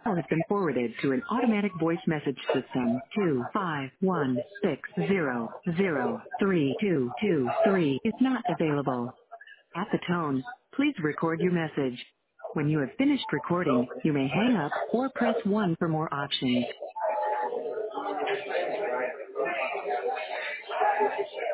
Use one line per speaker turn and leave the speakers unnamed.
call has been forwarded to an automatic voice message system. 25160032223 is not available. At the tone, please record your message. When you have finished recording, you may hang up or press 1 for more options.